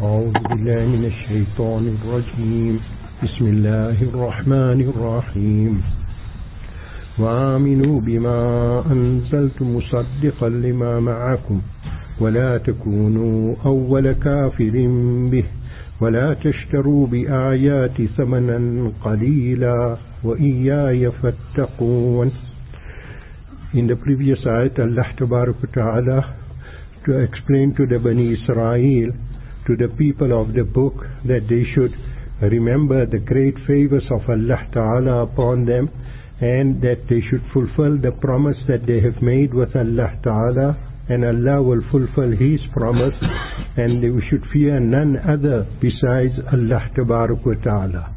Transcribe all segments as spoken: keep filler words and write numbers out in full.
أعوذ بالله من الشيطان الرجيم. بسم الله الرحمن الرحيم. وآمنوا بما أنزلت مصدقا لما معكم ولا تكونوا أول كافر به ولا تشتروا بآيات ثمنا قليلا وإياي فاتقون. In the previous ayat, Allah Tabarak wa Ta'ala to explain to the Bani Israel, to the people of the book, that they should remember the great favors of Allah Ta'ala upon them, and that they should fulfill the promise that they have made with Allah Ta'ala, and Allah will fulfill His promise, and they should fear none other besides Allah Tabarak wa Ta'ala.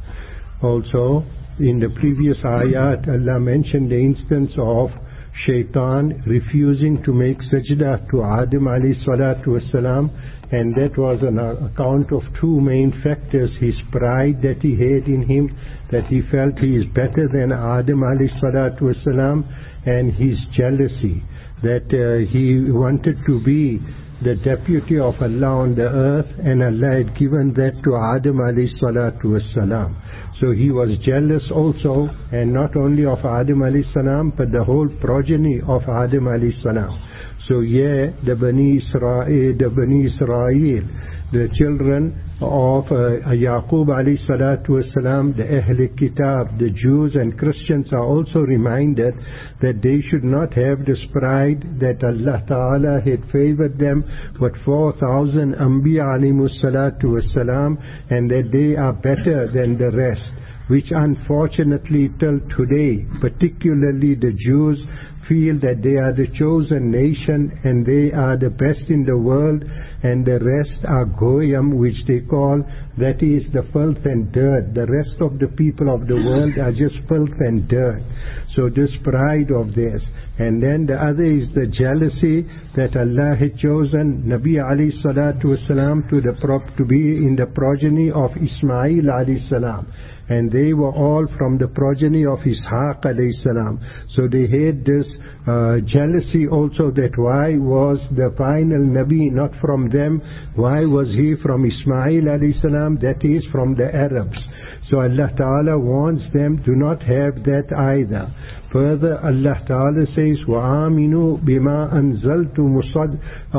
Also, in the previous ayat, Allah mentioned the instance of Shaitan refusing to make sajda to Adam alayhi salatu wasalam, and that was on account of two main factors: his pride that he had in him, that he felt he is better than Adam alayhi salatu wasalam, and his jealousy that uh, he wanted to be the deputy of Allah on the earth, and Allah had given that to Adam alayhi salatu wasalam. So he was jealous also, and not only of Adam alayhi salam, but the whole progeny of Adam alayhi salam. So yeah, the Bani Israel, the Bani Israel, the children of uh, Yaqub alayhi salatu wasalam, the Ahl Kitab, the Jews and Christians are also reminded that they should not have this pride that Allah Ta'ala had favored them with four thousand Anbiya alayhimus salatu wasalam, and that they are better than the rest, which unfortunately till today, particularly the Jews, feel that they are the chosen nation and they are the best in the world, and the rest are goyim, which they call, that is the filth and dirt. The rest of the people of the world are just filth and dirt. So this pride of theirs. And then the other is the jealousy that Allah had chosen Nabi alayhi salatu wasalam to, the prop, to be in the progeny of Ismail alayhi salam. And they were all from the progeny of Ishaq alayhi salam. So they had this uh, jealousy also, that why was the final Nabi not from them? Why was he from Ismail alayhi salam? That is from the Arabs. So Allah Ta'ala warns them, do not have that either. Further, Allah Ta'ala says, وَآمِنُوا بِمَا أَنزَلْتُ مُصَدْ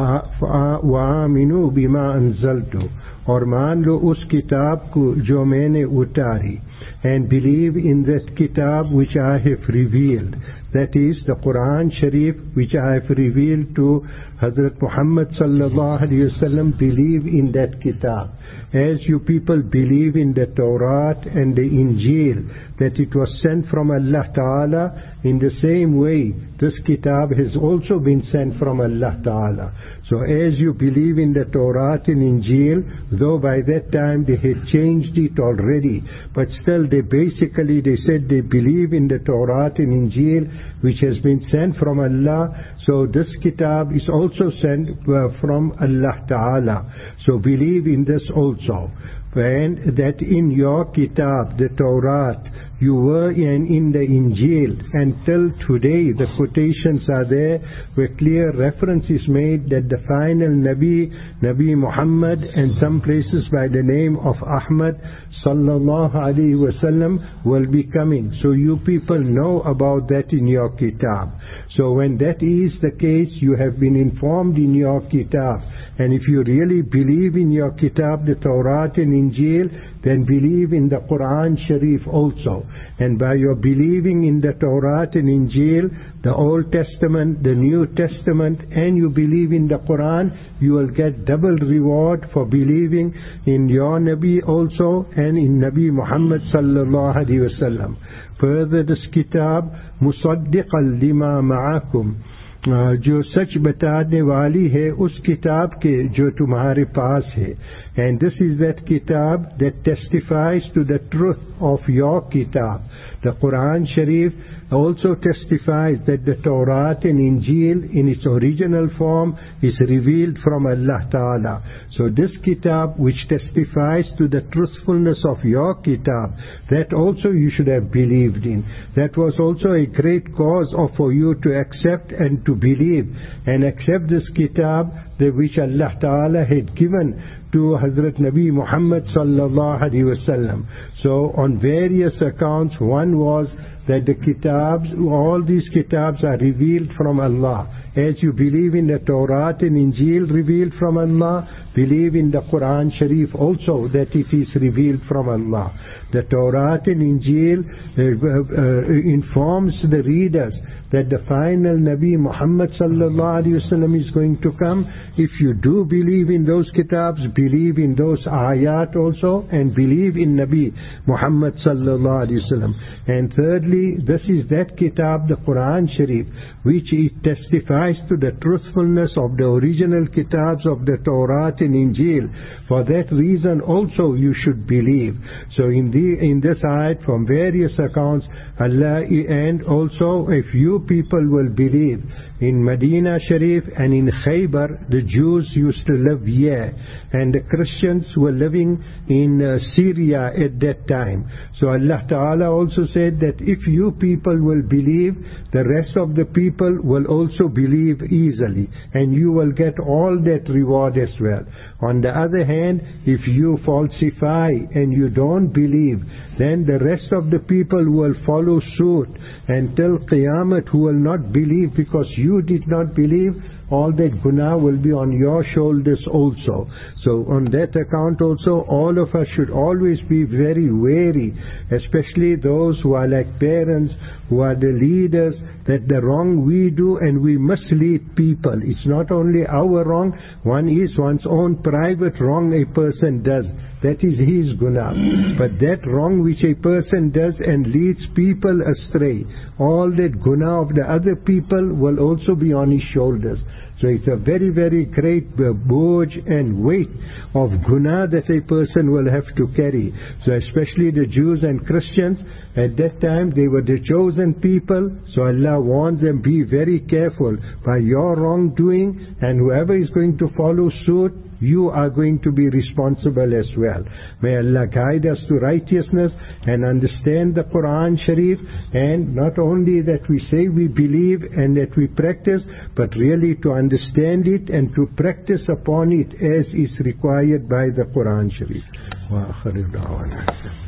وَآمِنُوا بِمَا أَنزَلْتُ, और मान लो उस किताब को जो मैंने उतारी, and believe in that kitab which I have revealed, that is the Quran Sharif which I have revealed to Hazrat Muhammad sallallahu alaihi wasallam. Believe in that kitab as you people believe in the Torah and the Injil, that it was sent from Allah Ta'ala. In the same way, this kitab has also been sent from Allah Ta'ala. So as you believe in the Torah and Injil, though by that time they had changed it already, but still they basically, they said they believe in the Torah and Injil which has been sent from Allah. So this kitab is also sent uh, from Allah Ta'ala. So believe in this also. And that in your kitab, the Torah, you were in, in the Injil, until today the quotations are there where clear reference is made that the final Nabi, Nabi Muhammad, and some places by the name of Ahmad sallallahu alaihi wasallam will be coming. So you people know about that in your kitab. So when that is the case, you have been informed in your kitab. And if you really believe in your kitab, the Torah and Injil, then believe in the Quran Sharif also. And by your believing in the Torah and Injil, the Old Testament, the New Testament, and you believe in the Quran, you will get double reward for believing in your Nabi also and in Nabi Muhammad sallallahu alaihi wasallam. Further, this kitab, musaddiqan lima ma'akum, जो सच बताने वाली है उस किताब के जो तुम्हारे पास है. And this is that kitab that testifies to the truth of your kitab. The Quran Sharif also testifies that the Torah and Injil in its original form is revealed from Allah Ta'ala. So this kitab which testifies to the truthfulness of your kitab, that also you should have believed in. That was also a great cause of for you to accept and to believe and accept this kitab the which Allah Ta'ala had given to Hazrat Nabi Muhammad sallallahu alaihi wasallam. So on various accounts, one was that the kitabs, all these kitabs are revealed from Allah. As you believe in the Torah and Injil revealed from Allah, believe in the Quran Sharif also that it is revealed from Allah. The Torah and Injil uh, uh, informs the readers that the final Nabi Muhammad sallallahu alaihi wasallam is going to come. If you do believe in those kitabs, believe in those ayat also, and believe in Nabi Muhammad sallallahu alaihi wasallam. And thirdly, this is that kitab, the Quran Sharif, which it testifies to the truthfulness of the original kitabs of the Torah and Injil. For that reason also you should believe. So in the in this ayat, from various accounts, Allah, and also if you people will believe in Medina Sharif and in Khaybar, the Jews used to live here, and the Christians were living in uh, Syria at that time. So Allah Ta'ala also said that if you people will believe, the rest of the people will also believe easily, and you will get all that reward as well. On the other hand, if you falsify and you don't believe, then the rest of the people will follow suit until Qiyamah, who will not believe because you did not believe. All that guna will be on your shoulders also. So on that account also, all of us should always be very wary, especially those who are like parents, who are the leaders, that the wrong we do and we mislead people. It's not only our wrong, one is one's own private wrong a person does. That is his guna. But that wrong which a person does and leads people astray, all that guna of the other people will also be on his shoulders. So it's a very, very great booj and weight of guna that a person will have to carry. So especially the Jews and Christians, at that time they were the chosen people. So Allah warns them, be very careful by your wrongdoing, and whoever is going to follow suit, you are going to be responsible as well. May Allah guide us to righteousness and understand the Quran Sharif, and not only that we say we believe and that we practice, but really to understand it and to practice upon it as is required by the Quran Sharif. Wa akhiru da'wana.